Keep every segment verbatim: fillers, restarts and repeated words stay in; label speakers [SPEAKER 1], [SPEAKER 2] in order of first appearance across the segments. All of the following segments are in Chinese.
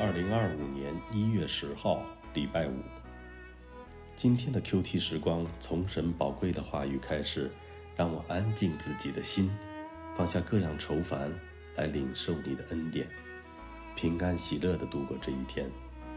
[SPEAKER 1] 二零二五年一月十号，礼拜五。今天的 Q T 时光，从神宝贵的话语开始，让我安静自己的心，放下各样愁烦，来领受你的恩典，平安喜乐地度过这一天。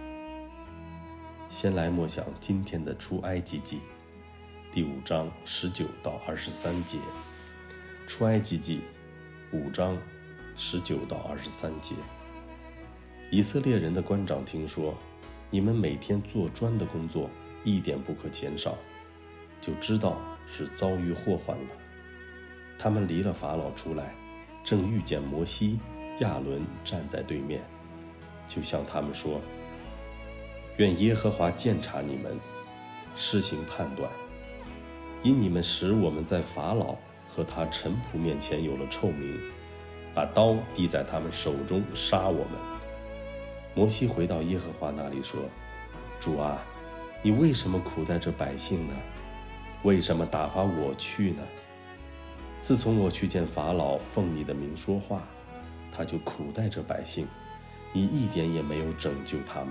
[SPEAKER 1] 先来默想今天的出埃及记第五章十九到二十三节。出埃及记五章十九到二十三节。以色列人的官长听说，你们每天做砖的工作一点不可减少，就知道是遭遇祸患了。他们离了法老出来，正遇见摩西、亚伦站在对面，就向他们说：愿耶和华鉴察你们，施行判断，因你们使我们在法老和他臣仆面前有了臭名，把刀递在他们手中杀我们。摩西回到耶和华那里说：主啊，你为什么苦待这百姓呢？为什么打发我去呢？自从我去见法老，奉你的名说话，他就苦待这百姓，你一点也没有拯救他们。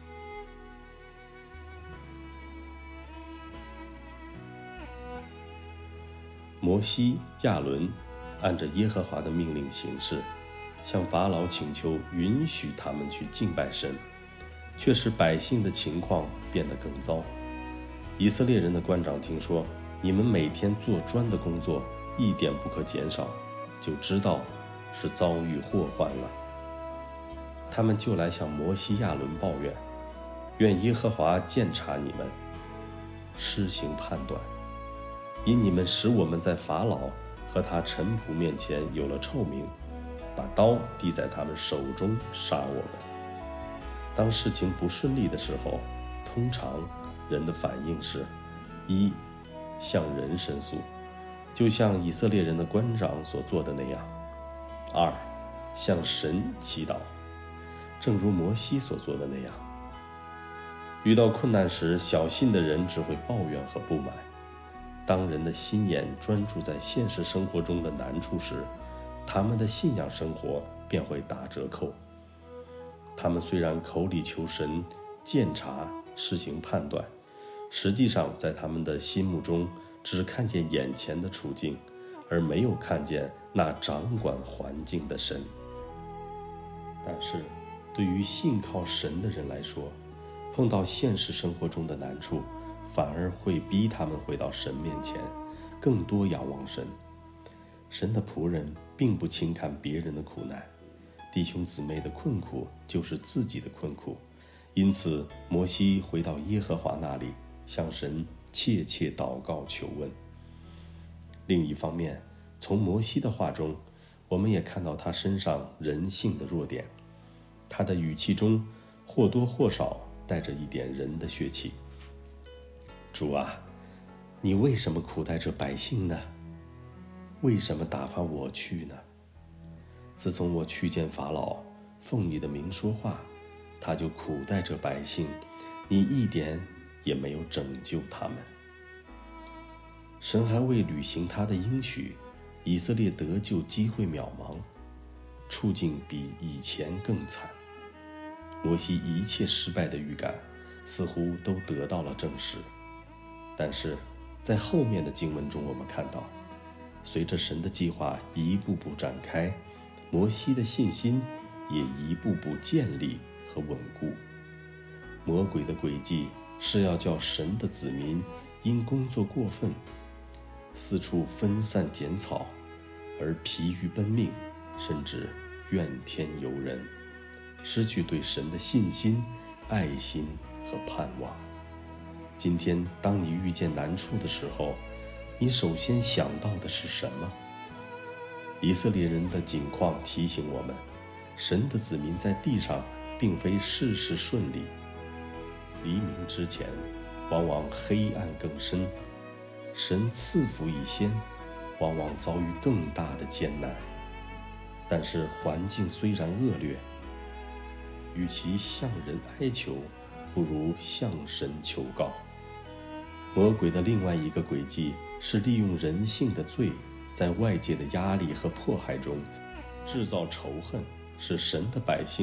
[SPEAKER 1] 摩西、亚伦按着耶和华的命令行事，向法老请求允许他们去敬拜神，却使百姓的情况变得更糟。以色列人的官长听说你们每天做砖的工作一点不可减少，就知道是遭遇祸患了。他们就来向摩西、亚伦抱怨，愿耶和华鉴察你们，施行判断，因你们使我们在法老和他臣仆面前有了臭名，把刀递在他们手中杀我们。当事情不顺利的时候，通常人的反应是：一、向人申诉，就像以色列人的官长所做的那样；二、向神祈祷，正如摩西所做的那样。遇到困难时，小信的人只会抱怨和不满。当人的心眼专注在现实生活中的难处时，他们的信仰生活便会打折扣。他们虽然口里求神鉴察、施行判断，实际上在他们的心目中只看见眼前的处境，而没有看见那掌管环境的神。但是对于信靠神的人来说，碰到现实生活中的难处，反而会逼他们回到神面前，更多仰望神。神的仆人并不轻看别人的苦难，弟兄姊妹的困苦就是自己的困苦。因此摩西回到耶和华那里，向神切切祷告求问。另一方面，从摩西的话中，我们也看到他身上人性的弱点，他的语气中或多或少带着一点人的血气。主啊，你为什么苦待这百姓呢？为什么打发我去呢？自从我去见法老，奉你的名说话，他就苦待这百姓，你一点也没有拯救他们。神还未履行他的应许，以色列得救机会渺茫，处境比以前更惨。摩西一切失败的预感似乎都得到了证实。但是在后面的经文中，我们看到，随着神的计划一步步展开，摩西的信心也一步步建立和稳固。魔鬼的诡计是要叫神的子民因工作过分，四处分散剪草，而疲于奔命，甚至怨天尤人，失去对神的信心、爱心和盼望。今天当你遇见难处的时候，你首先想到的是什么？以色列人的景况提醒我们，神的子民在地上并非事事顺利，黎明之前往往黑暗更深，神赐福以先，往往遭遇更大的艰难。但是环境虽然恶劣，与其向人哀求，不如向神求告。魔鬼的另外一个诡计是利用人性的罪，在外界的压力和迫害中制造仇恨，使神的百姓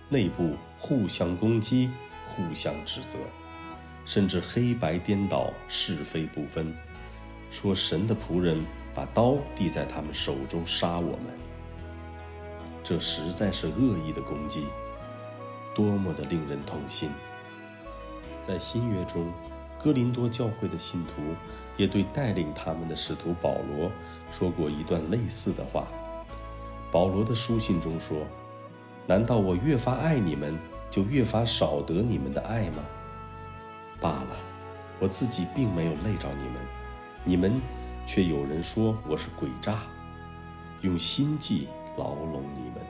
[SPEAKER 1] 内部互相攻击，互相指责，甚至黑白颠倒，是非不分，说神的仆人把刀递在他们手中杀我们。这实在是恶意的攻击，多么的令人痛心。在新约中，哥林多教会的信徒也对带领他们的使徒保罗说过一段类似的话。保罗的书信中说，难道我越发爱你们，就越发少得你们的爱吗？罢了，我自己并没有累着你们，你们却有人说我是诡诈，用心计牢笼你们。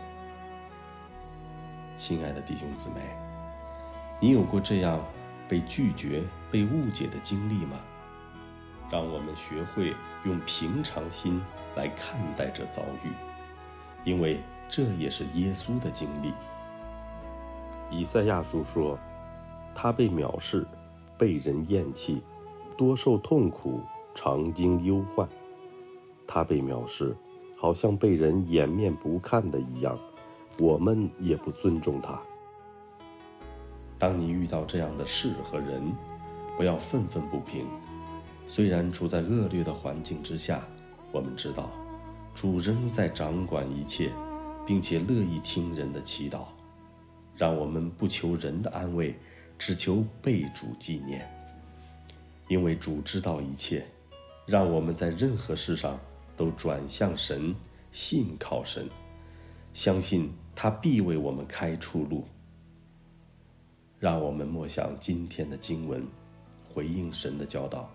[SPEAKER 1] 亲爱的弟兄姊妹，你有过这样被拒绝、被误解的经历吗？让我们学会用平常心来看待这遭遇，因为这也是耶稣的经历。以赛亚书说，他被藐视，被人厌弃，多受痛苦，常经忧患。他被藐视，好像被人掩面不看的一样，我们也不尊重他。当你遇到这样的事和人，不要愤愤不平。虽然处在恶劣的环境之下，我们知道主仍在掌管一切，并且乐意听人的祈祷。让我们不求人的安慰，只求被主纪念。因为主知道一切，让我们在任何事上都转向神，信靠神，相信他必为我们开出路。让我们默想今天的经文，回应神的教导。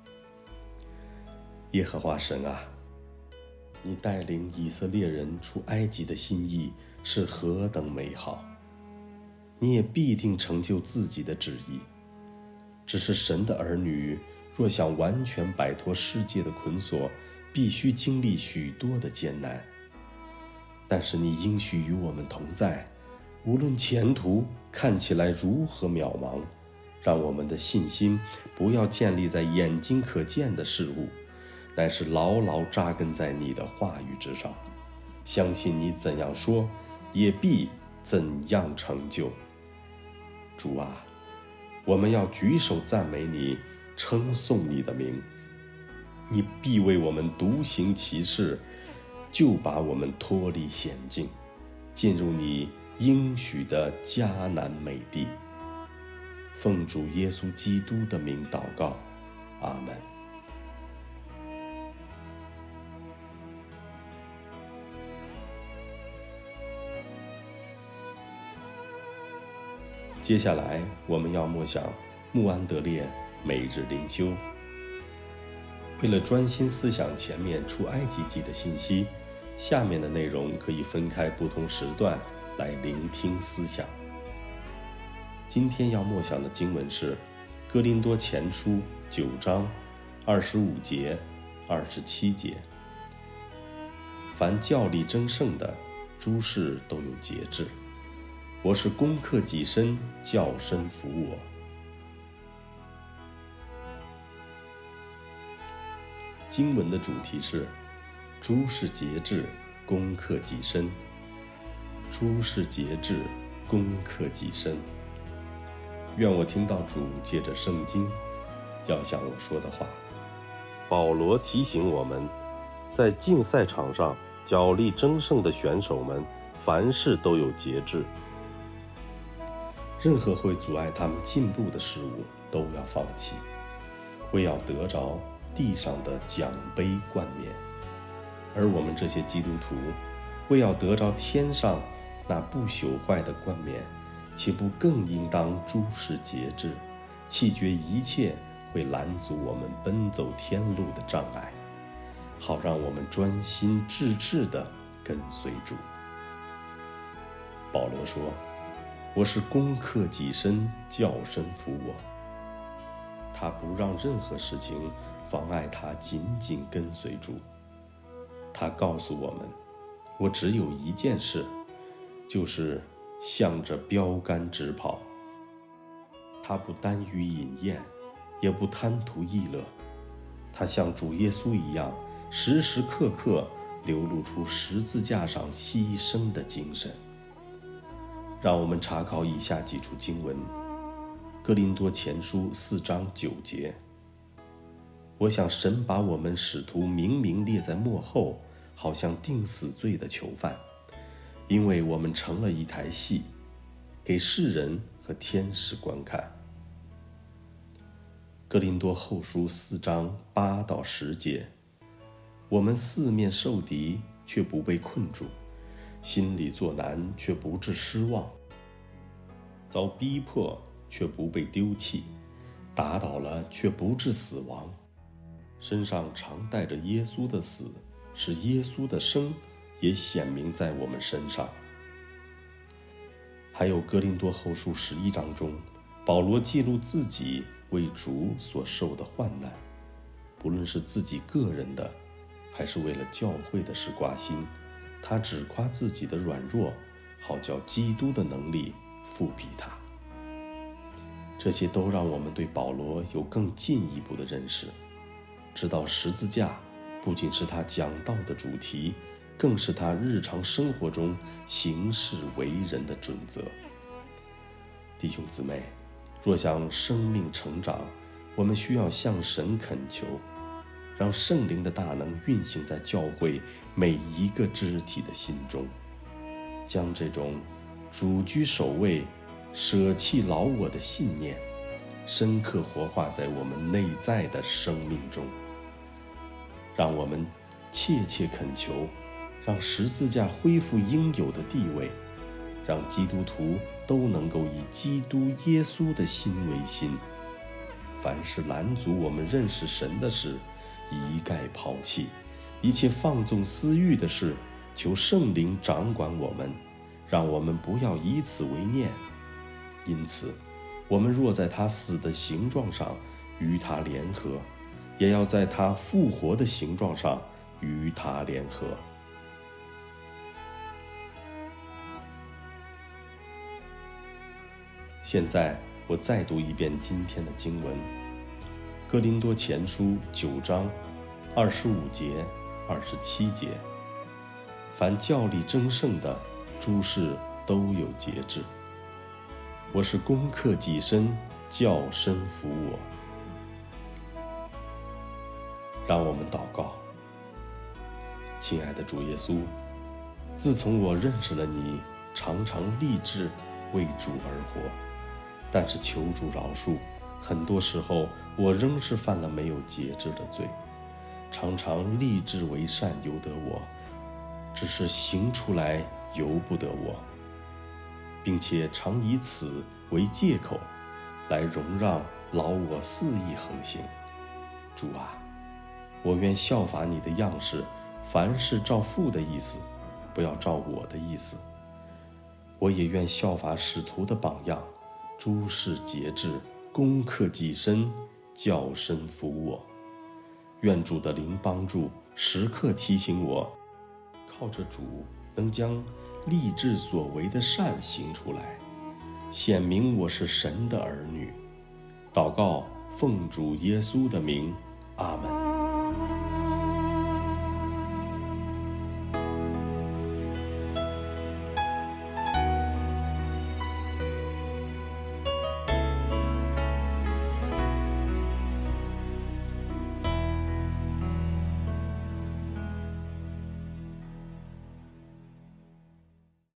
[SPEAKER 1] 耶和华神啊，你带领以色列人出埃及的心意是何等美好，你也必定成就自己的旨意。只是神的儿女若想完全摆脱世界的捆锁，必须经历许多的艰难。但是你应许与我们同在，无论前途看起来如何渺茫，让我们的信心不要建立在眼睛可见的事物，乃是牢牢扎根在你的话语之上，相信你怎样说，也必怎样成就。主啊，我们要举手赞美你，称颂你的名。你必为我们独行其事，就把我们脱离险境，进入你应许的迦南美地。奉主耶稣基督的名祷告，阿们。接下来我们要默想穆安德烈每日灵修。为了专心思想前面出埃及记的信息，下面的内容可以分开不同时段来聆听思想。今天要默想的经文是哥林多前书九章二十五节、二十七节。凡教力争胜的，诸事都有节制。我是攻克己身，叫身服我。经文的主题是诸事节制，攻克己身。诸事节制，攻克己身。愿我听到主借着圣经要向我说的话。保罗提醒我们，在竞赛场上角力争胜的选手们，凡事都有节制。任何会阻碍他们进步的事物都要放弃，为要得着地上的奖杯冠冕。而我们这些基督徒，为要得着天上那不朽坏的冠冕，岂不更应当诸事节制，弃绝一切会拦阻我们奔走天路的障碍，好让我们专心致志地跟随主。保罗说，我是攻克己身，叫身服我。他不让任何事情妨碍他紧紧跟随主。他告诉我们，我只有一件事，就是向着标杆直跑。他不耽于饮宴，也不贪图逸乐。他像主耶稣一样，时时刻刻流露出十字架上牺牲的精神。 让我们查考以下几处经文：哥林多前书四章九节。我想神把我们使徒明明列在末后，好像定死罪的囚犯，因为我们成了一台戏，给世人和天使观看。哥林多后书四章八到十节。我们四面受敌，却不被困住；心里作难，却不致失望；遭逼迫，却不被丢弃；打倒了，却不致死亡。身上常带着耶稣的死，使耶稣的生也显明在我们身上。还有哥林多后书十一章中，保罗记录自己为主所受的患难，不论是自己个人的，还是为了教会的事挂心，他只夸自己的软弱，好叫基督的能力覆庇他。这些都让我们对保罗有更进一步的认识，知道十字架不仅是他讲道的主题，更是他日常生活中行事为人的准则。弟兄姊妹，若想生命成长，我们需要向神恳求，让圣灵的大能运行在教会每一个肢体的心中，将这种主居首位、舍弃老我的信念深刻活化在我们内在的生命中。让我们切切恳求，让十字架恢复应有的地位，让基督徒都能够以基督耶稣的心为心，凡是拦阻我们认识神的事，一概抛弃；一切放纵私欲的事，求圣灵掌管我们，让我们不要以此为念。因此，我们若在他死的形状上与他联合，也要在他复活的形状上与他联合。现在我再读一遍今天的经文，哥林多前书九章二十五节、二十七节。凡教理争胜的，诸事都有节制。我是攻克己身，叫身服我。让我们祷告。亲爱的主耶稣，自从我认识了你，常常立志为主而活，但是求主饶恕，很多时候我仍是犯了没有节制的罪，常常立志为善由得我，只是行出来由不得我，并且常以此为借口来容让老我肆意横行。主啊，我愿效法你的样式，凡事照父的意思，不要照我的意思。我也愿效法使徒的榜样，诸事节制，攻克己身，叫身服我。愿主的灵帮助，时刻提醒我，靠着主能将立志所为的善行出来，显明我是神的儿女。祷告，奉主耶稣的名，阿们。